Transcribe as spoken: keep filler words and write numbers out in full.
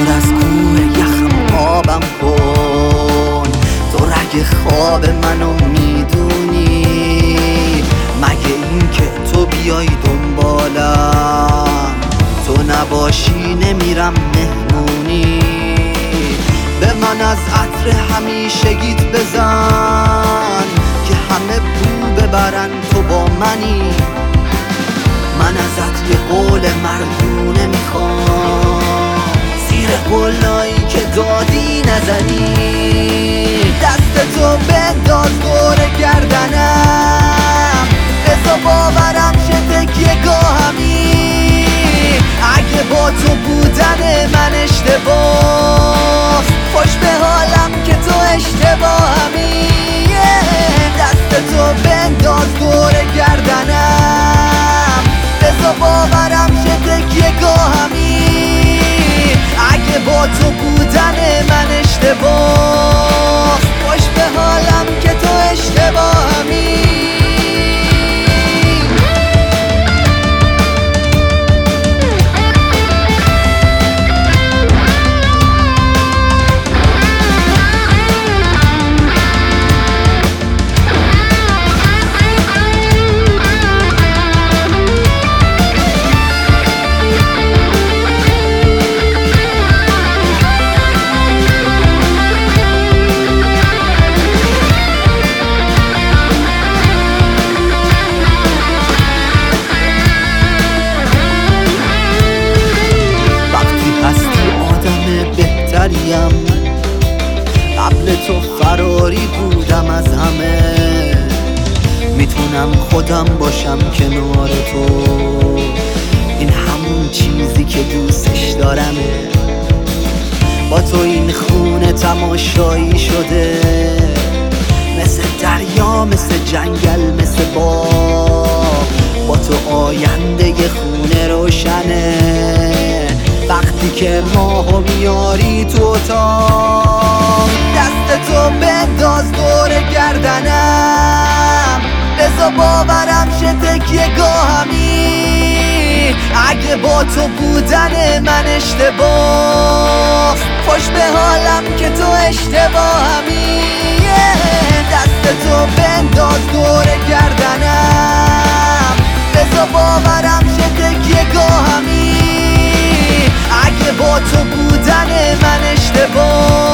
پر از کوه یخم آبم کن. تو رگ خواب منو میدونی، مگه این که تو بیای دنبالم، تو نباشی نمیرم مهمونی. به من از عطر همیشگیت بزن که همه بو ببرن تو با منی. من ازت یه قول مردونه میخوام، زیر قولایی که دادی نزنی. دست تو بنداز دور گردنم، بذار باورم شه تکیه گاهمی. اگه با تو بودن من اشتباه، خوش به حالم که تو اشتباهمی. دست تو بنداز دور گردنم، بذار باورم شه تکیه گاهمی. اگه با تو بودن من اشتباه، خوش به حالم که تو اشتباهمی. قبل تو فراری بودم از همه، میتونم خودم باشم کنار تو. این همون چیزی که دوستش دارمه، با تو این خونه تماشایی شده، مثل دریا، مثل جنگل، مثل باغ. با تو آینده خونه روشنه، وقتی که ماهو میاری تو اتاق. دست تو بنداز دور گردنم، بذار باورم شه تکیه گاهمی. اگه با تو بودن من اشتباه، خوش به حالم که تو اشتباهمی. دست تو بنداز دور گردنم، بذار باورم شه تکیه گاهمی. اگه با تو بودن من اشتباه،